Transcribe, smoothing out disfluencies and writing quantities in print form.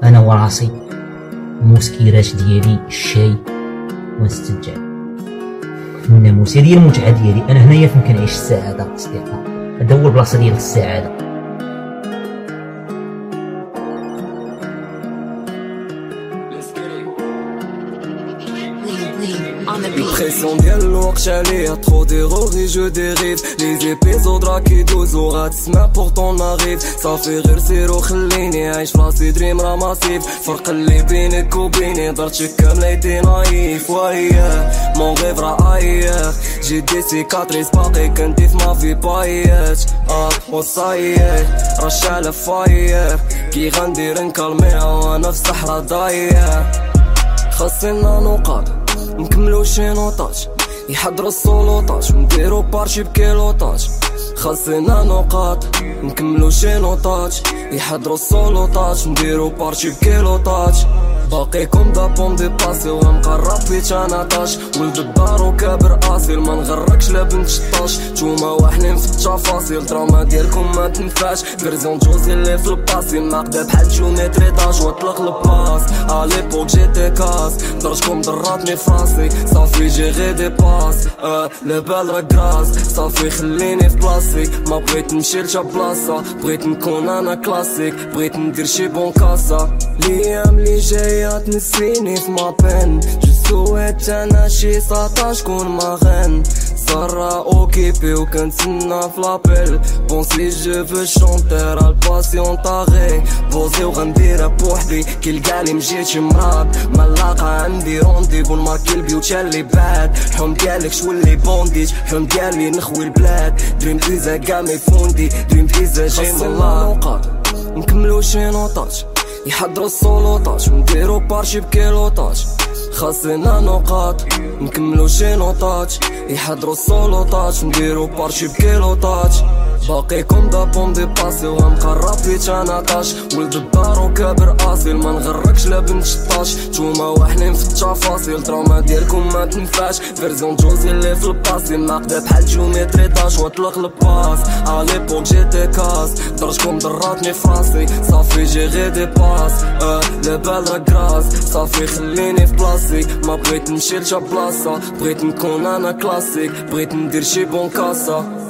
انا وراسي موسكيرات ديالي الشاي ونستمتع. الناموسيه ديال المتعه ديالي انا هنايا فين كنعيش السعاده صديقه. هذا هو البلاصه ديال السعاده. Pression ديال الوقت عليا trop d'erreurs je dérive les épisodes راكي دوزو غتسمع pourtant n'arrive صافي غير سير وخليني عايش فراسي دريم راه ماسيف فرق اللي بينك وبيني درتك كامليتي نايف وياه مون غيف راه اياه جي دي سيكاتريس باقي كنتي في مافي بايات وصاير رش على فاير كي غندير نكالميها وانا في صحرا ضايع خاصنا نقاط نكملو شي نوطات يحضروا السلطات ونديرو بارشي بكيلوطات خاصنا نقاط نكملو شي نوطات يحضروا السلطات ونديرو بارشي بكيلوطات باقيكم دابون دي باسي وغنبقى رابيت انا طاش ولد الدار وكابر اصيل ما نغركش لا بنت شطاش نتوما واحلين في التفاصيل دراما ديالكم ما تنفعش فيرزيون جوزي اللي في الباسي ناقده بحال جيومتري طاش واطلق الباص اليبوك جيتي كاس درجكم ضراتني فراسي صافي جي غي دي باس لا بال راه كراس صافي خليني في بلاصتي ما بغيت نمشي لتا بلاصه بغيت نكون انا كلاسيك بغيت ندير شي بون كاسا الايام اللي جايه تنسيني في ما بين جسويت انا شي 19 كون ماغن صرا اوكيبي وكنتسنى في لابيل بون سي جو فو شونتير الباسيون طاغي بوزي وغنديرها بوحدي كي لقالي مجيتش مراد ملاقة عندي رونديفو الماكي البيوت اللي بعد حلم ديالك شولي بونديج حلم ديالي نخوي البلاد دريم فيزا قامي فوندي دريم فيزا جاي من الله نكملو شي نوطات يحضروا السلطات ونديرو بارشي بكيلوطات خاصنا نقاط نكملو شي نوطات يحضروا السلطات ونديرو بارشي بكيلوطات باقيكم دابون دي باسي وغنبقى رابيت انا طاش ولد الدار وكابر اصيل ما نغركش لا بنت شطاش نتوما واحلين في التفاصيل دراما ديالكم ما تنفعش فيرزيون جوزي اللي في الباسي ناقده بحال جيومتري طاش واطلق الباس اليبوك جيتي كاس درجكم ضراتني فراسي صافي جي غي دي باس لا بال راه كراس صافي خليني في بلاصتي ما بغيت نمشي لتا بلاصه بغيت نكون انا كلاسيك بغيت ندير شي بون كاسا